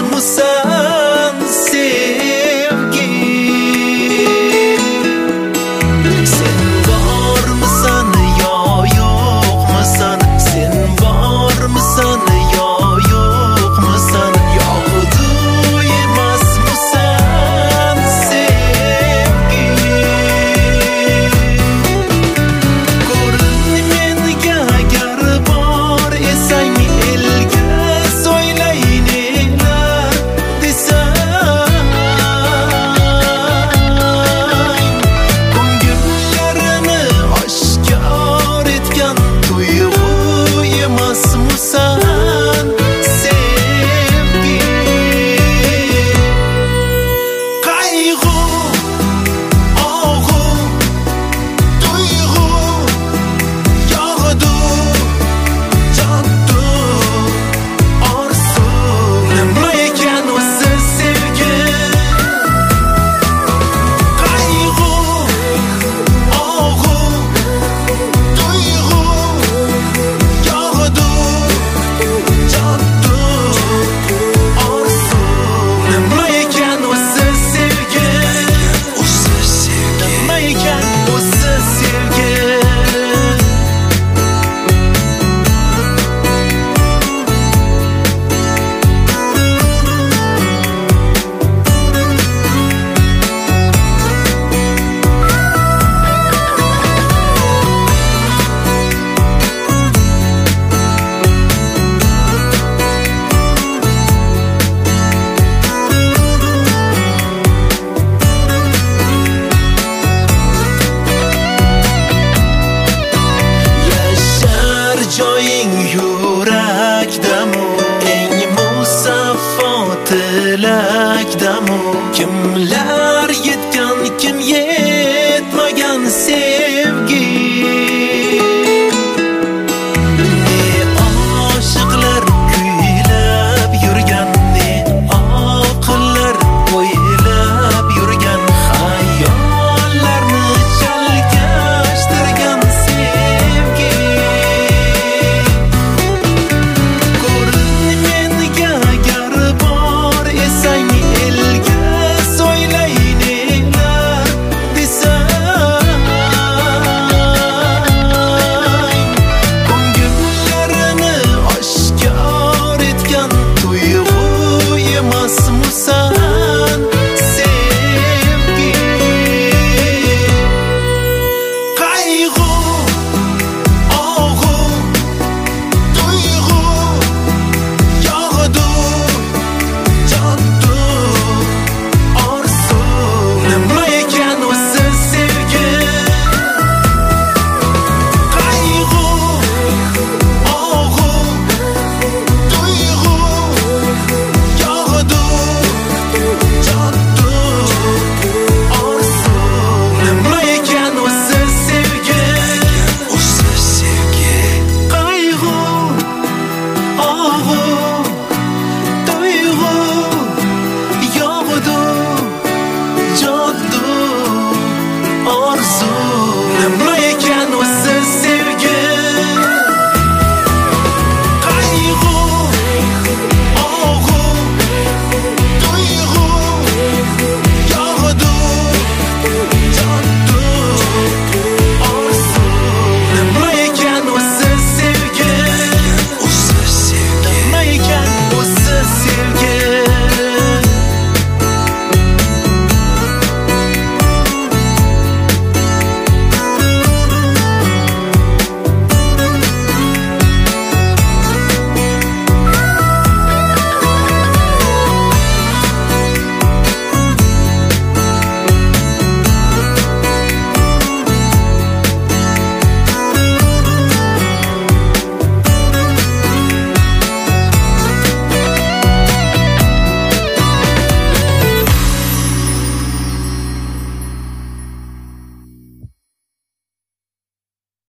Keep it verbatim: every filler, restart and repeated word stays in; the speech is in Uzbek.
musan sevgi? Sen bormisan yo yo'qmisan? Sen bormisan yo yo'qmisan? Yog'du emasmisan sevgi? Ko'rin menga agar bor esang, elga so'ylaynelar desang, ko'ngillarini oshkor etgan tuyg'u emasmisan sevgi? Qayg'u, og'u, tuyg'u yog'du, jotdu, orzu. Nima ekan o'zi sevgi? Qayg'u, og'u, tuyg'u yog'du, jotdu, orzu. Nima ekan o'zi sevgi? O'zi sevgi. Nima ekan o'zi sevgi? Yashar joying yurakdamu, eng musaffo tilakdamu. Kimlar yetgan, kim